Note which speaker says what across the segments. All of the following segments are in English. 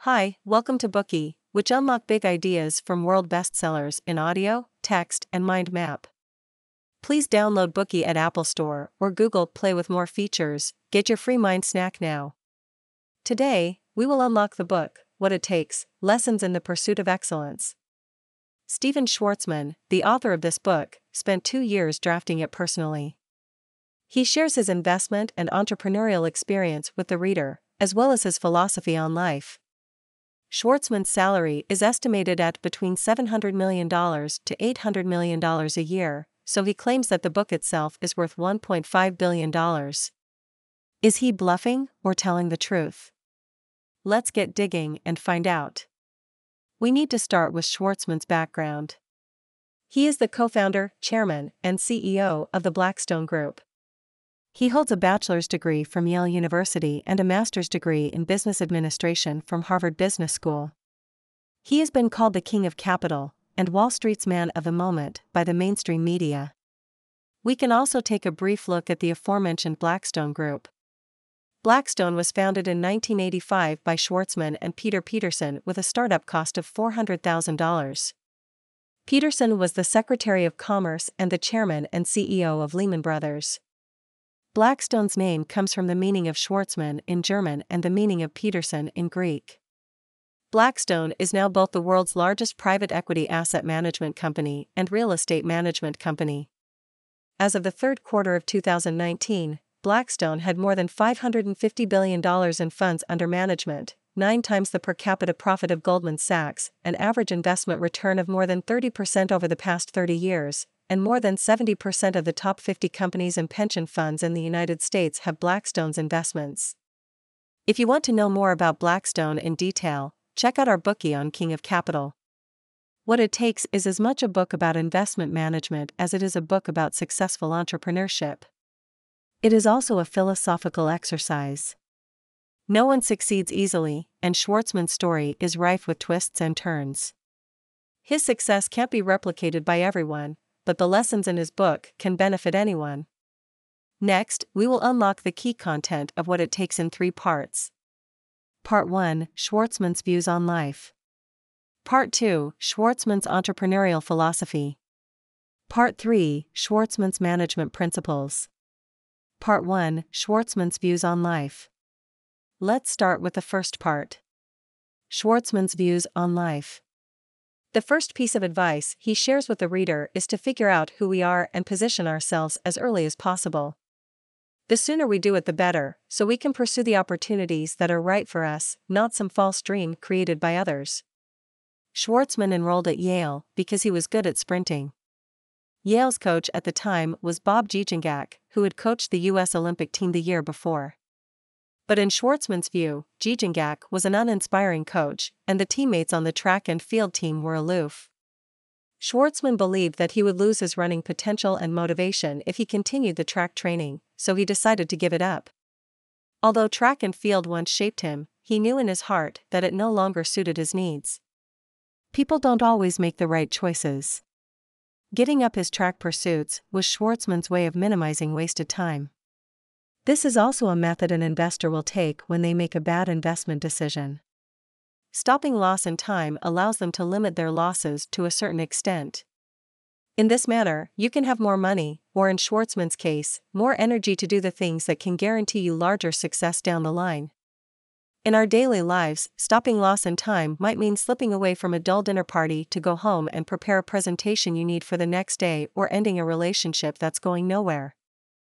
Speaker 1: Hi, welcome to Bookey, which unlock big ideas from world bestsellers in audio, text, and mind map. Please download Bookey at Apple Store or Google Play with more features. Get your free mind snack now. Today, we will unlock the book, What It Takes: Lessons in the Pursuit of Excellence. Stephen Schwarzman, the author of this book, spent 2 years drafting it personally. He shares his investment and entrepreneurial experience with the reader, as well as his philosophy on life. Schwarzman's salary is estimated at between $700 million to $800 million a year, so he claims that the book itself is worth $1.5 billion. Is he bluffing or telling the truth? Let's get digging and find out. We need to start with Schwarzman's background. He is the co-founder, chairman, and CEO of the Blackstone Group. He holds a bachelor's degree from Yale University and a master's degree in business administration from Harvard Business School. He has been called the king of capital and Wall Street's man of the moment by the mainstream media. We can also take a brief look at the aforementioned Blackstone Group. Blackstone was founded in 1985 by Schwarzman and Peter Peterson with a startup cost of $400,000. Peterson was the Secretary of Commerce and the chairman and CEO of Lehman Brothers. Blackstone's name comes from the meaning of Schwarzman in German and the meaning of Peterson in Greek. Blackstone is now both the world's largest private equity asset management company and real estate management company. As of the third quarter of 2019, Blackstone had more than $550 billion in funds under management, 9 times the per capita profit of Goldman Sachs, an average investment return of more than 30% over the past 30 years, and more than 70% of the top 50 companies and pension funds in the United States have Blackstone's investments. If you want to know more about Blackstone in detail, check out our Bookey on King of Capital. What It Takes is as much a book about investment management as it is a book about successful entrepreneurship. It is also a philosophical exercise. No one succeeds easily, and Schwarzman's story is rife with twists and turns. His success can't be replicated by everyone, but the lessons in his book can benefit anyone. Next, we will unlock the key content of What It Takes in 3 parts. Part 1: Schwarzman's views on life. Part 2: Schwarzman's entrepreneurial philosophy. Part 3: Schwarzman's management principles. Part 1: Schwarzman's views on life. Let's start with the first part. Schwarzman's views on life. The first piece of advice he shares with the reader is to figure out who we are and position ourselves as early as possible. The sooner we do it, the better, so we can pursue the opportunities that are right for us, not some false dream created by others. Schwarzman enrolled at Yale because he was good at sprinting. Yale's coach at the time was Bob Giegengack, who had coached the U.S. Olympic team the year before. But in Schwarzman's view, Giegengack was an uninspiring coach, and the teammates on the track and field team were aloof. Schwarzman believed that he would lose his running potential and motivation if he continued the track training, so he decided to give it up. Although track and field once shaped him, he knew in his heart that it no longer suited his needs. People don't always make the right choices. Giving up his track pursuits was Schwarzman's way of minimizing wasted time. This is also a method an investor will take when they make a bad investment decision. Stopping loss in time allows them to limit their losses to a certain extent. In this manner, you can have more money, or in Schwarzman's case, more energy to do the things that can guarantee you larger success down the line. In our daily lives, stopping loss in time might mean slipping away from a dull dinner party to go home and prepare a presentation you need for the next day, or ending a relationship that's going nowhere.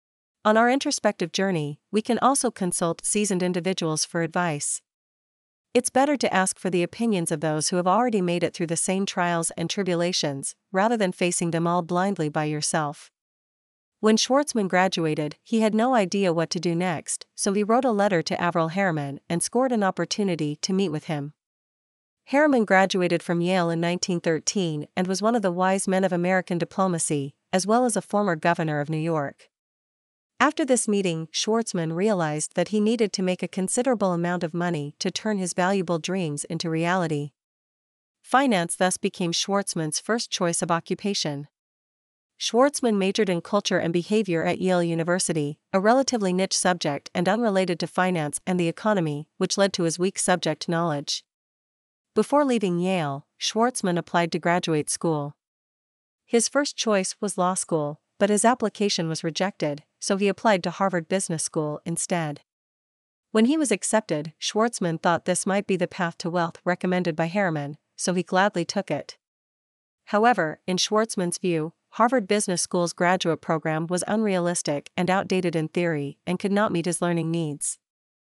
Speaker 1: On our introspective journey, we can also consult seasoned individuals for advice. It's better to ask for the opinions of those who have already made it through the same trials and tribulations, rather than facing them all blindly by yourself. When Schwarzman graduated, he had no idea what to do next, so he wrote a letter to Averell Harriman and scored an opportunity to meet with him. Harriman graduated from Yale in 1913 and was one of the wise men of American diplomacy, as well as a former governor of New York. After this meeting, Schwarzman realized that he needed to make a considerable amount of money to turn his valuable dreams into reality. Finance thus became Schwarzman's first choice of occupation. Schwarzman majored in culture and behavior at Yale University, a relatively niche subject and unrelated to finance and the economy, which led to his weak subject knowledge. Before leaving Yale, Schwartzman applied to graduate school. His first choice was law school, but his application was rejected, so he applied to Harvard Business School instead. When he was accepted, Schwartzman thought this might be the path to wealth recommended by Harriman, so he gladly took it. However, in Schwartzman's view, Harvard Business School's graduate program was unrealistic and outdated in theory and could not meet his learning needs.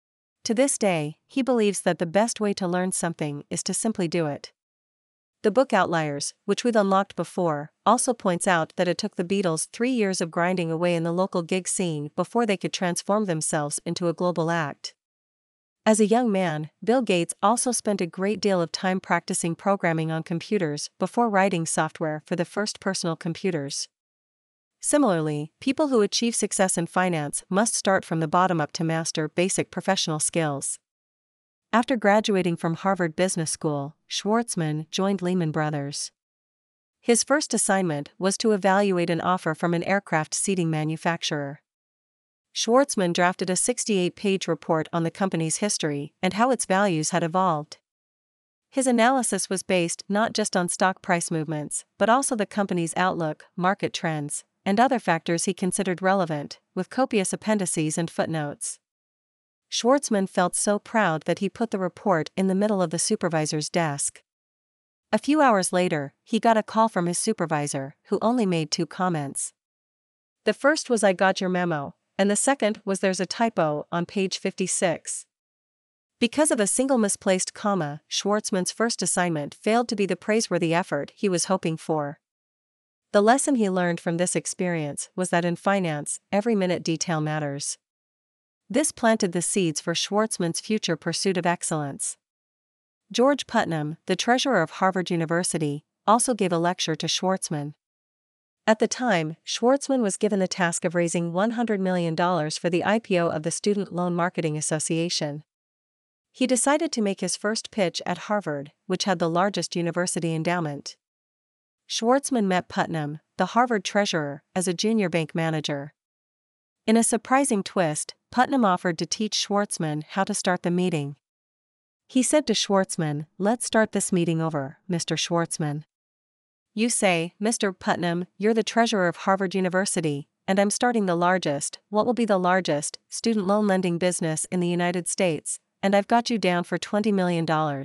Speaker 1: To this day, he believes that the best way to learn something is to simply do it. The book Outliers, which we've unlocked before, also points out that it took the Beatles 3 years of grinding away in the local gig scene before they could transform themselves into a global act. As a young man, Bill Gates also spent a great deal of time practicing programming on computers before writing software for the first personal computers. Similarly, people who achieve success in finance must start from the bottom up to master basic professional skills. After graduating from Harvard Business School, Schwartzman joined Lehman Brothers. His first assignment was to evaluate an offer from an aircraft seating manufacturer. Schwartzman drafted a 68-page report on the company's history and how its values had evolved. His analysis was based not just on stock price movements, but also the company's outlook, market trends, and other factors he considered relevant, with copious appendices and footnotes. Schwartzman felt so proud that he put the report in the middle of the supervisor's desk. A few hours later, he got a call from his supervisor, who only made 2 comments. The first was, "I got your memo," and the second was, "There's a typo on page 56. Because of a single misplaced comma, Schwartzman's first assignment failed to be the praiseworthy effort he was hoping for. The lesson he learned from this experience was that in finance, every minute detail matters. This planted the seeds for Schwartzman's future pursuit of excellence. George Putnam, the treasurer of Harvard University, also gave a lecture to Schwartzman. At the time, Schwartzman was given the task of raising $100 million for the IPO of the Student Loan Marketing Association. He decided to make his first pitch at Harvard, which had the largest university endowment. Schwartzman met Putnam, the Harvard treasurer, as a junior bank manager. In a surprising twist, Putnam offered to teach Schwartzman how to start the meeting. He said to Schwartzman, "Let's start this meeting over, Mr. Schwartzman. You say, Mr. Putnam, you're the treasurer of Harvard University, and I'm starting the largest, what will be the largest, student loan lending business in the United States, and I've got you down for $20 million.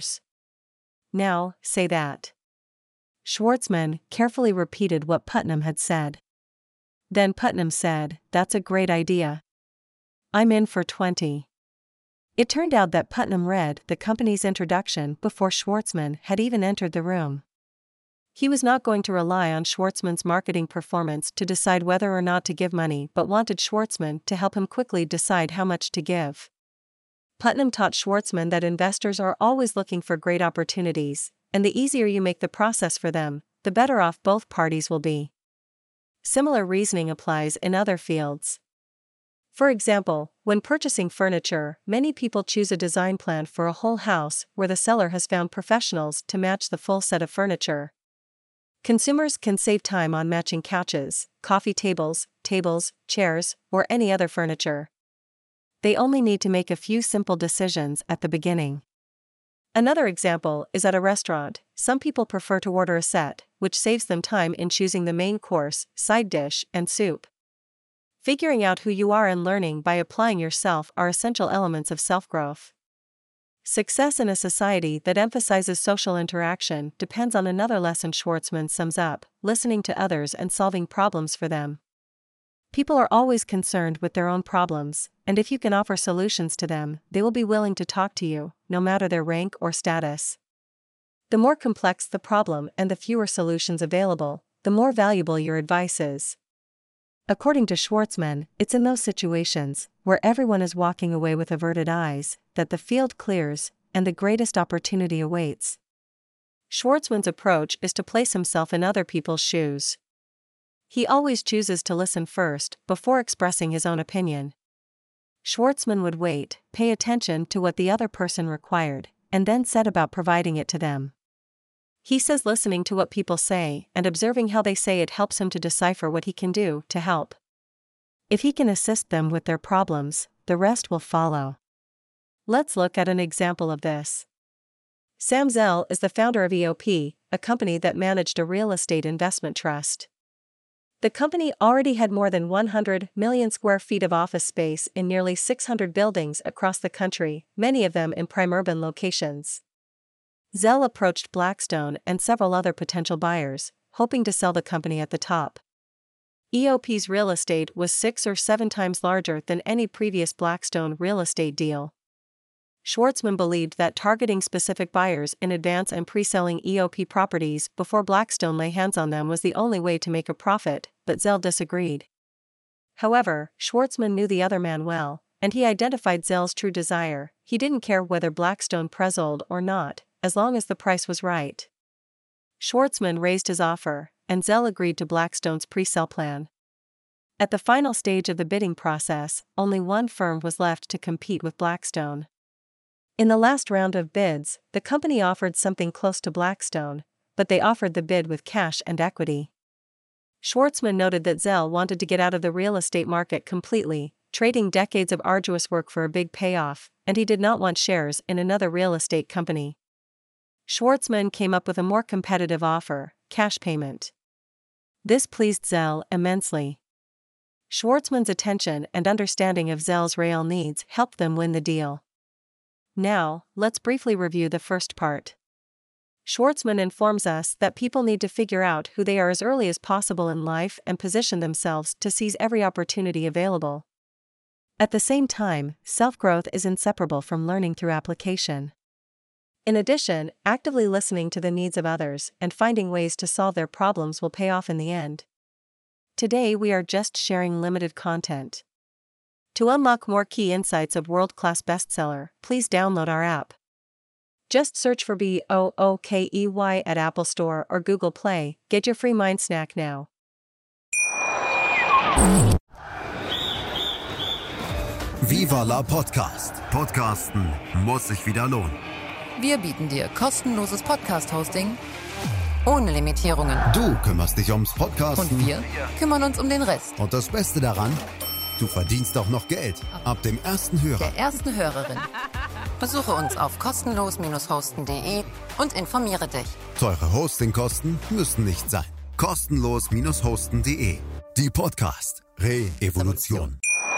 Speaker 1: Now, say that." Schwartzman carefully repeated what Putnam had said. Then Putnam said, "That's a great idea. I'm in for 20. It turned out that Putnam read the company's introduction before Schwartzman had even entered the room. He was not going to rely on Schwartzman's marketing performance to decide whether or not to give money, but wanted Schwartzman to help him quickly decide how much to give. Putnam taught Schwartzman that investors are always looking for great opportunities, and the easier you make the process for them, the better off both parties will be. Similar reasoning applies in other fields. For example, when purchasing furniture, many people choose a design plan for a whole house where the seller has found professionals to match the full set of furniture. Consumers can save time on matching couches, coffee tables, chairs, or any other furniture. They only need to make a few simple decisions at the beginning. Another example is at a restaurant. Some people prefer to order a set, which saves them time in choosing the main course, side dish, and soup. Figuring out who you are and learning by applying yourself are essential elements of self-growth. Success in a society that emphasizes social interaction depends on another lesson Schwartzman sums up: listening to others and solving problems for them. People are always concerned with their own problems, and if you can offer solutions to them, they will be willing to talk to you, no matter their rank or status. The more complex the problem and the fewer solutions available, the more valuable your advice is. According to Schwartzman, it's in those situations, where everyone is walking away with averted eyes, that the field clears, and the greatest opportunity awaits. Schwartzman's approach is to place himself in other people's shoes. He always chooses to listen first, before expressing his own opinion. Schwartzman would wait, pay attention to what the other person required, and then set about providing it to them. He says listening to what people say and observing how they say it helps him to decipher what he can do to help. If he can assist them with their problems, the rest will follow. Let's look at an example of this. Sam Zell is the founder of EOP, a company that managed a real estate investment trust. The company already had more than 100 million square feet of office space in nearly 600 buildings across the country, many of them in prime urban locations. Zell approached Blackstone and several other potential buyers, hoping to sell the company at the top. EOP's real estate was 6 or 7 times larger than any previous Blackstone real estate deal. Schwartzman believed that targeting specific buyers in advance and pre-selling EOP properties before Blackstone lay hands on them was the only way to make a profit, but Zell disagreed. However, Schwartzman knew the other man well, and he identified Zell's true desire. He didn't care whether Blackstone pre-sold or not, as long as the price was right. Schwartzman raised his offer, and Zell agreed to Blackstone's pre-sell plan. At the final stage of the bidding process, only one firm was left to compete with Blackstone. In the last round of bids, the company offered something close to Blackstone, but they offered the bid with cash and equity. Schwartzman noted that Zell wanted to get out of the real estate market completely, trading decades of arduous work for a big payoff, and he did not want shares in another real estate company. Schwartzman came up with a more competitive offer, cash payment. This pleased Zell immensely. Schwartzman's attention and understanding of Zell's real needs helped them win the deal. Now, let's briefly review the first part. Schwartzman informs us that people need to figure out who they are as early as possible in life and position themselves to seize every opportunity available. At the same time, self-growth is inseparable from learning through application. In addition, actively listening to the needs of others and finding ways to solve their problems will pay off in the end. Today we are just sharing limited content. To unlock more key insights of world-class bestseller, please download our app. Just search for BOOKEY at Apple Store or Google Play. Get your free mind snack now.
Speaker 2: Viva la Podcast. Podcasten muss sich wieder lohnen.
Speaker 3: Wir bieten dir kostenloses Podcast-Hosting ohne Limitierungen.
Speaker 2: Du kümmerst dich ums Podcasten.
Speaker 3: Und wir kümmern uns um den Rest.
Speaker 2: Und das Beste daran, du verdienst auch noch Geld. Ab dem ersten Hörer.
Speaker 3: Der ersten Hörerin. Besuche uns auf kostenlos-hosten.de und informiere dich.
Speaker 2: Teure Hostingkosten müssen nicht sein. Kostenlos-hosten.de. Die Podcast Re-Evolution.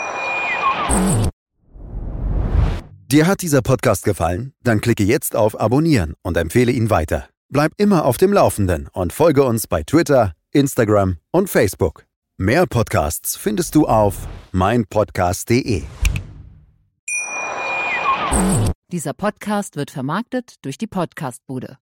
Speaker 2: Dir hat dieser Podcast gefallen? Dann klicke jetzt auf Abonnieren und empfehle ihn weiter. Bleib immer auf dem Laufenden und folge uns bei Twitter, Instagram und Facebook. Mehr Podcasts findest du auf meinpodcast.de.
Speaker 4: Dieser Podcast wird vermarktet durch die Podcastbude.